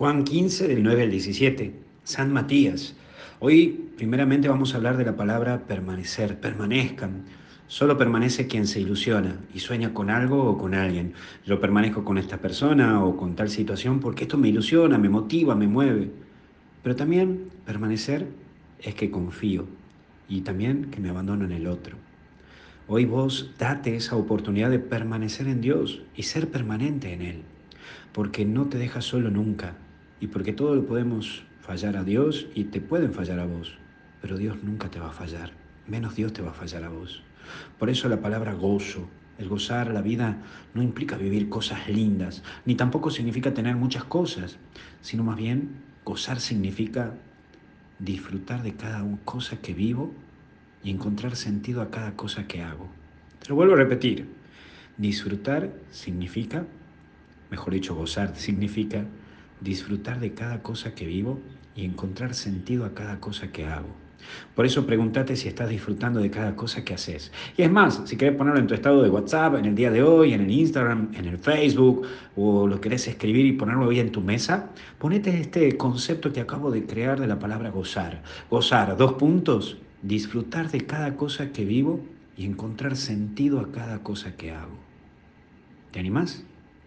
Juan 15, del 9 al 17. San Matías. Hoy, primeramente, vamos a hablar de la palabra permanecer. Permanezcan. Solo permanece quien se ilusiona y sueña con algo o con alguien. Yo permanezco con esta persona o con tal situación porque esto me ilusiona, me motiva, me mueve. Pero también permanecer es que confío y también que me abandono en el otro. Hoy vos date esa oportunidad de permanecer en Dios y ser permanente en Él, porque no te deja solo nunca y porque todo lo podemos fallar a Dios y te pueden fallar a vos, pero Dios nunca te va a fallar, menos Dios te va a fallar a vos. Por eso la palabra gozo, el gozar la vida no implica vivir cosas lindas, ni tampoco significa tener muchas cosas, sino más bien gozar significa disfrutar de cada cosa que vivo y encontrar sentido a cada cosa que hago. Te lo vuelvo a repetir. Disfrutar significa, mejor dicho, gozar significa disfrutar de cada cosa que vivo y encontrar sentido a cada cosa que hago. Por eso pregúntate si estás disfrutando de cada cosa que haces. Y es más, si querés ponerlo en tu estado de WhatsApp, en el día de hoy, en el Instagram, en el Facebook, o lo querés escribir y ponerlo ahí en tu mesa, ponete este concepto que acabo de crear de la palabra gozar. Gozar, dos puntos, disfrutar de cada cosa que vivo y encontrar sentido a cada cosa que hago. ¿Te animás?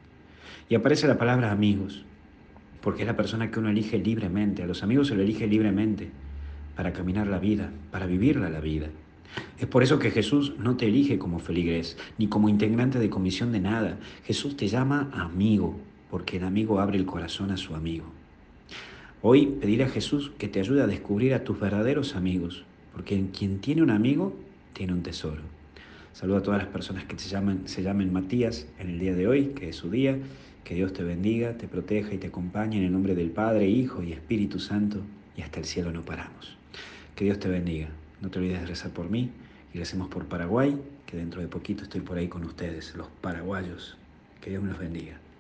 Y aparece la palabra amigos, porque es la persona que uno elige libremente. A los amigos se lo elige libremente para caminar la vida, para vivirla la vida. Es por eso que Jesús no te elige como feligrés, ni como integrante de comisión de nada. Jesús te llama amigo, porque el amigo abre el corazón a su amigo. Hoy pediré a Jesús que te ayude a descubrir a tus verdaderos amigos, porque quien tiene un amigo tiene un tesoro. Saludo a todas las personas que se llamen Matías en el día de hoy, que es su día. Que Dios te bendiga, te proteja y te acompañe en el nombre del Padre, Hijo y Espíritu Santo, y hasta el cielo no paramos. Que Dios te bendiga. No te olvides de rezar por mí y recemos por Paraguay, que dentro de poquito estoy por ahí con ustedes, los paraguayos. Que Dios me los bendiga.